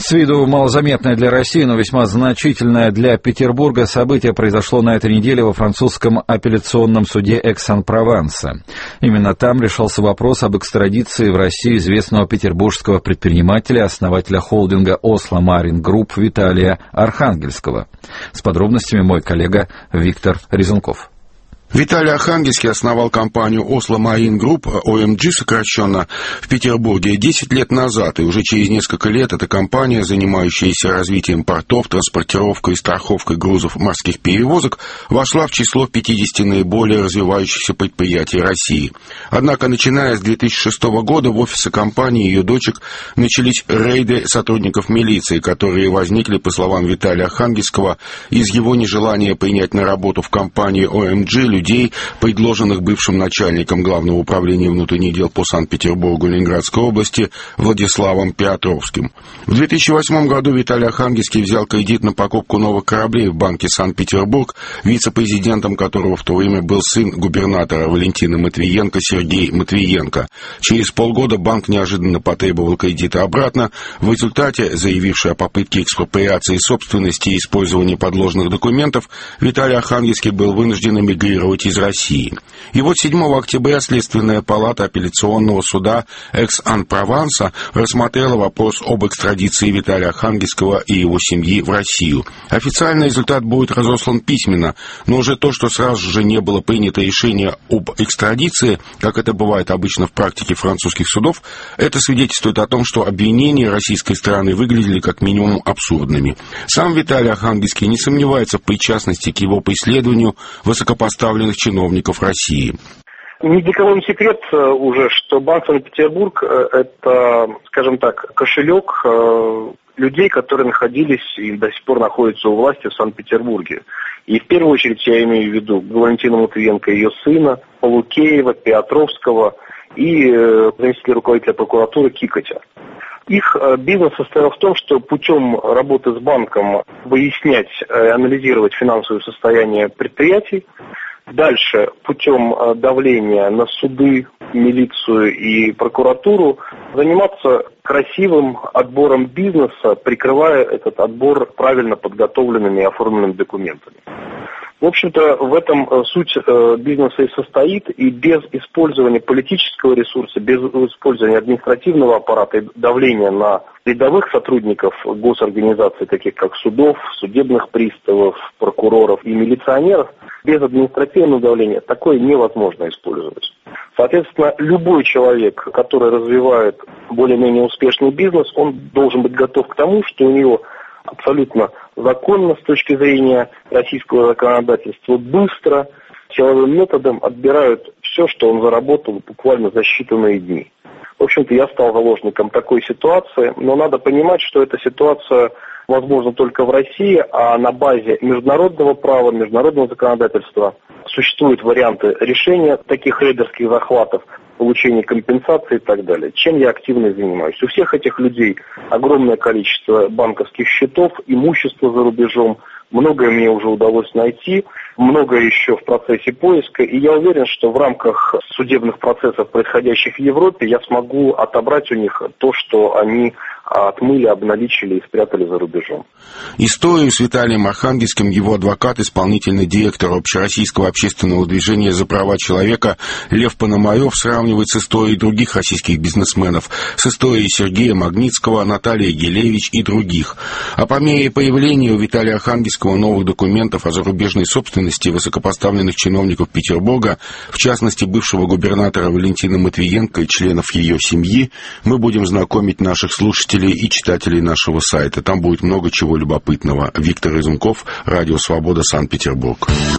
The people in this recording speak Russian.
С виду малозаметное для России, но весьма значительное для Петербурга событие произошло на этой неделе во французском апелляционном суде Экс-Ан-Прованса. Именно там решался вопрос об экстрадиции в Россию известного петербургского предпринимателя, основателя холдинга «Осло Марин Групп» Виталия Архангельского. С подробностями мой коллега Виктор Резунков. Виталий Архангельский основал компанию «Осло Марин Групп», ОМГ сокращенно, в Петербурге 10 лет назад, и уже через несколько лет эта компания, занимающаяся развитием портов, транспортировкой и страховкой грузов морских перевозок, вошла в число 50 наиболее развивающихся предприятий России. Однако, начиная с 2006 года, в офисы компании и ее дочек начались рейды сотрудников милиции, которые возникли, по словам Виталия Архангельского, из его нежелания принять на работу в компании ОМГ людей, предложенных бывшим начальником Главного управления внутренних дел по Санкт-Петербургу Ленинградской области Владиславом Петровским. В 2008 году Виталий Архангельский взял кредит на покупку новых кораблей в банке Санкт-Петербург, вице-президентом которого в то время был сын губернатора Валентины Матвиенко Сергей Матвиенко. Через полгода банк неожиданно потребовал кредита обратно. В результате, заявивший о попытке экспроприации собственности и использования подложных документов, Виталий Архангельский был вынужден эмигрировать из России. И вот 7 октября Следственная палата апелляционного суда Экс-Ан-Прованса рассмотрела вопрос об экстрадиции Виталия Архангельского и его семьи в Россию. Официальный результат будет разослан письменно, но уже то, что сразу же не было принято решение об экстрадиции, как это бывает обычно в практике французских судов, это свидетельствует о том, что обвинения российской стороны выглядели как минимум абсурдными. Сам Виталий Архангельский не сомневается в причастности к его преследованию высокопоставленных чиновников России. Ни для кого не секрет уже, что Банк Санкт-Петербург – это, скажем так, кошелек людей, которые находились и до сих пор находятся у власти в Санкт-Петербурге. И в первую очередь я имею в виду Валентину Матвиенко, ее сына, Полукеева, Петровского и заместителя руководителя прокуратуры Кикотя. Их бизнес состоял в том, что путем работы с банком выяснять и анализировать финансовое состояние предприятий, дальше путем давления на суды, милицию и прокуратуру заниматься красивым отбором бизнеса, прикрывая этот отбор правильно подготовленными и оформленными документами. В общем-то, в этом суть бизнеса и состоит, и без использования политического ресурса, без использования административного аппарата и давления на рядовых сотрудников госорганизаций, таких как судов, судебных приставов, прокуроров и милиционеров, без административного давления такое невозможно использовать. Соответственно, любой человек, который развивает более-менее успешный бизнес, он должен быть готов к тому, что у него абсолютно законно с точки зрения российского законодательства, быстро, силовым методом отбирают все, что он заработал буквально за считанные дни. В общем-то, я стал заложником такой ситуации, но надо понимать, что эта ситуация возможна только в России, а на базе международного права, международного законодательства существуют варианты решения таких рейдерских захватов, получения компенсации и так далее. Чем я активно занимаюсь? У всех этих людей огромное количество банковских счетов, имущества за рубежом. Многое мне уже удалось найти, многое еще в процессе поиска. И я уверен, что в рамках судебных процессов, происходящих в Европе, я смогу отобрать у них то, что они отмыли, обналичили и спрятали за рубежом. Историю с Виталием Архангельским его адвокат, исполнительный директор Общероссийского общественного движения за права человека Лев Пономарев сравнивает с историей других российских бизнесменов, с историей Сергея Магнитского, Натальи Гелевич и других. А по мере появления у Виталия Архангельского новых документов о зарубежной собственности высокопоставленных чиновников Петербурга, в частности бывшего губернатора Валентины Матвиенко и членов ее семьи, мы будем знакомить наших слушателей и читателей нашего сайта. Там будет много чего любопытного. Виктор Резунков, Радио Свобода, Санкт-Петербург.